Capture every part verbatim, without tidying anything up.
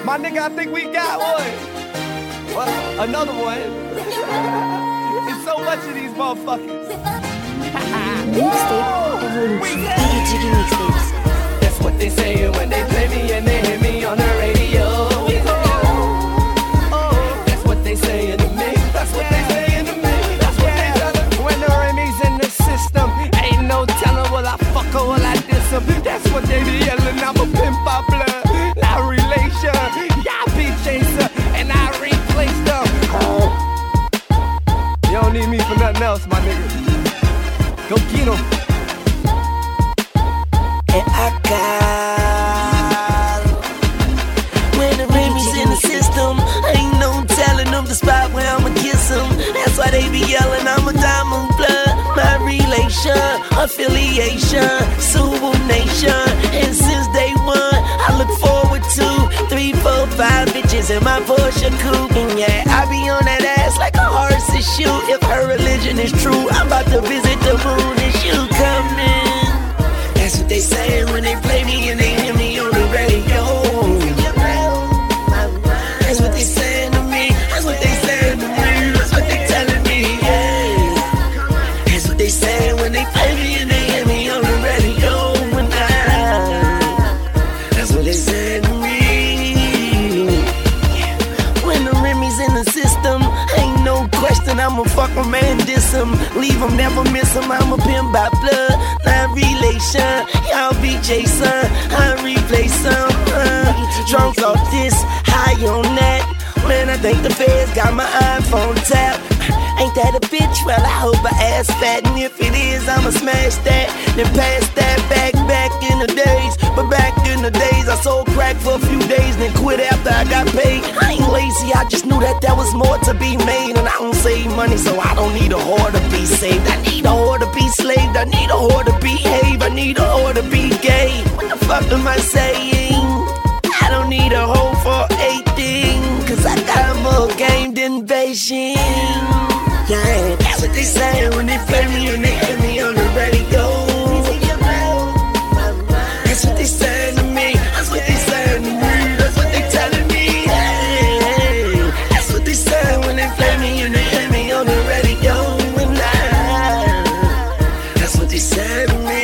My nigga, I think we got one. Well, another one. It's so much of these motherfuckers. Mixtape Evolution. Diggy Jiggy Mixtapes. That's what they say when they play me and they hear me on the radio. Oh, that's what they say in the mix. That's what they say in the mix. That's what they tell them. When the Remy's in the system, ain't no telling will I fuck or will I diss them. That's what they be yelling. I'm a pimp by blood, not relation. Y'all be chaser and I replace them. You don't need me for nothing else, my nigga. Go get 'em. And I got when the Remy's in the system, ain't no telling them the spot where I'ma kiss them. That's why they be yelling I'm a diamond blood. My relation, affiliation, Subu Nation. And since day one, I look forward to three, four, five bitches in my Porsche coupe. And yeah, I be on that ass like a horse to shoot. If her religion is true, I'm about to visit the moon and you coming. That's what they say when they play me and they hear me on the radio. That's what they saying to me. That's what they saying to me. That's what they telling me. Yeah. That's what they saying when they play me and they hear me on the radio. And I, that's what they saying to me. When the Remy's in the system, ain't no question I'ma fuck 'em and diss 'em. Leave 'em, never miss 'em. I'm a pimp by blood, not relation. Y'all be Jason, I replace some. Uh, drunk off this, high on that. Man, I think the feds got my iPhone tapped. Ain't that a bitch? Well, I hope I ass fat. And if it is, I'ma smash that. Then pass that back, back in the days. But back in the days, I sold crack for a few days. Then quit after I got paid. I ain't lazy, I just knew that there was more to be made. And I don't save money, so I don't need a whore to be saved. I need a whore to be slaved. I need a whore to behave. I need a whore to be gay. What the fuck am I saying? I don't need a hoe for eighteen. Cause I got more game than Beijing. Yeah, that's what they say when they play me and they hear me on the radio. That's what they saying to me. That's what they saying to me. That's what they telling me. Hey, that's what they say when they play me and they hear me on the radio. And I, that's what they say to me.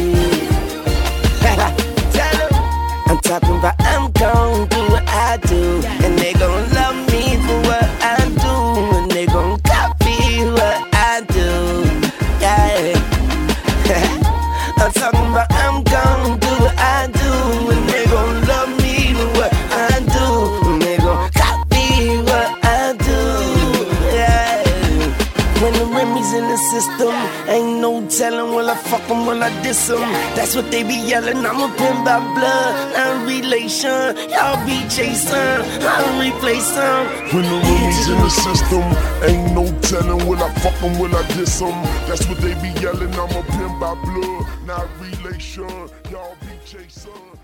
Tell them I'm talking about I'm gon' do what I do, and they gon' love me for what I do, and they gon' copy what I do. Yeah. I'm talking about I'm gon' do what I do, and they gon' love me for what I do, and they gon' copy what I do. Yeah. When the Remy's in the system, ain't no telling will I fuck 'em, will I diss 'em. That's what they be yelling, I'm a pimp by blood, not relation. Y'all be Jason, I'll replace some. When the Remy's in the system, ain't no telling will I fuck 'em, will I diss 'em. That's what they be yelling, I'm a pimp by blood, not relation. Y'all be Jason.